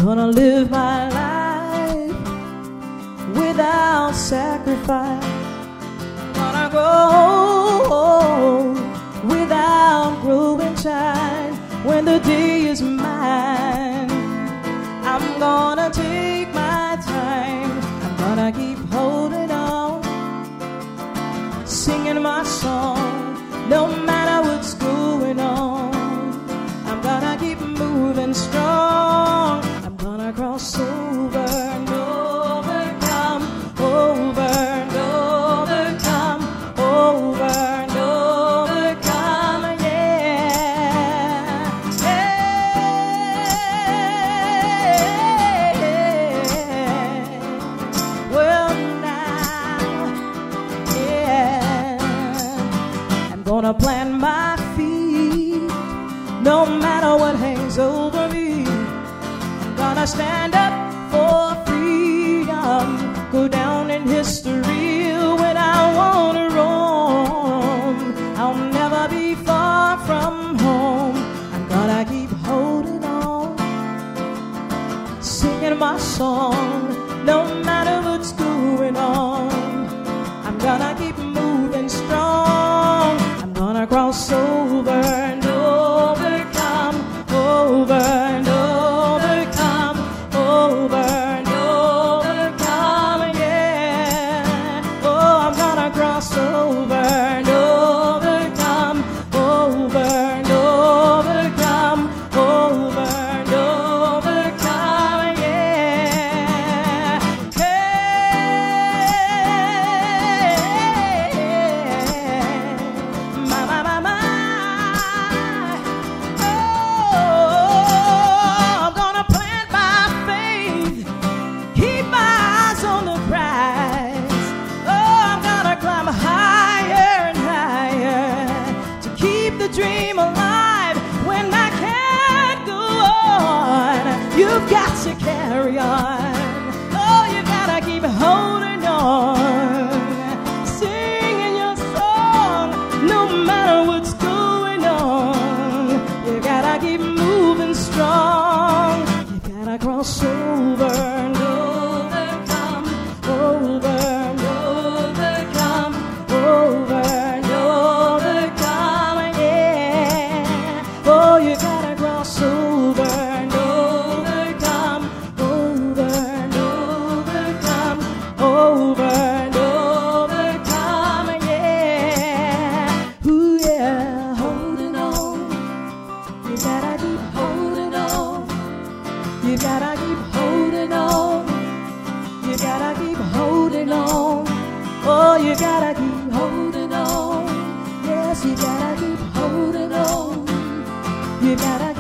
gonna live my life without sacrifice. Gonna grow without growing tired. When the day is mine, I'm gonna take my time. I'm gonna keep holding on, singing my song, no matter what's going on. I'm gonna keep moving strong. I'm gonna cross over and overcome, over and overcome, over and overcome, yeah. Hey. Well now, yeah, I'm gonna plant my feet no matter what hangs over me. I'm gonna stand up for freedom, go down in history when I wanna roam. I'll never be far from home. I'm gonna keep holding on, singing my song, no matter what's going on. I'm gonna keep moving strong. I'm gonna cross over and overcome, over and overcome, over and overcome, yeah. Oh, I'm gonna cross over and overcome, over and overcome, over and overcome, yeah. Hey, my, my, my, my. I'm gonna plant my faith, keep my eyes on the prize. Oh, I'm gonna climb higher and higher to keep the dream alive when I can't go on. You've got to carry on. Oh, you gotta keep holding on, singing your song, no matter what's going on. You gotta keep moving strong. You gotta cross over and overcome, over and overcome, over and overcome, yeah. Oh, you gotta cross over and overcome, over and overcome, over and overcome, yeah. Ooh, yeah, holding on. You gotta keep holding on. You gotta keep holding on. You gotta keep holding on. Oh, you gotta keep holding on. Yes, you gotta keep holding on. You gotta